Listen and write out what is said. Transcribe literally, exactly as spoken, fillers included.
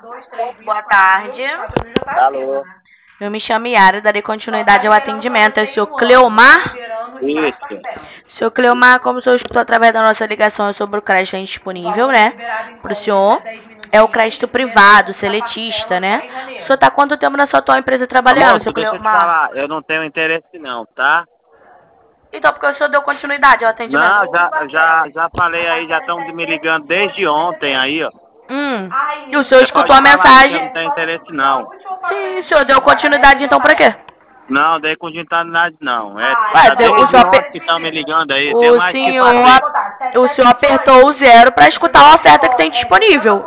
Boa tarde. Alô? Eu me chamo Yara, darei continuidade ao atendimento. É o senhor Cleomar? Isso. Senhor Cleomar, como o senhor escutou através da nossa ligação sobre o crédito indisponível, né? Para o senhor, é o crédito privado, seletista, né? O senhor está há quanto tempo na sua atual empresa trabalhando, Moço, senhor deixa eu te Cleomar? falar, eu não tenho interesse não, tá? Então, porque o senhor deu continuidade ao atendimento? Não, já, já, já falei aí, já estão me ligando desde ontem aí, ó. Hum. E o senhor Você escutou pode a falar aí que eu mensagem? não tenho interesse não. Sim, o senhor deu continuidade, então pra quê? Não, dei continuidade não. É, Ué, tá deu, o desde senhor, ontem aper- que estão me ligando aí, tem o mais o que senhor, fazer. o senhor apertou o zero para escutar a oferta que tem disponível.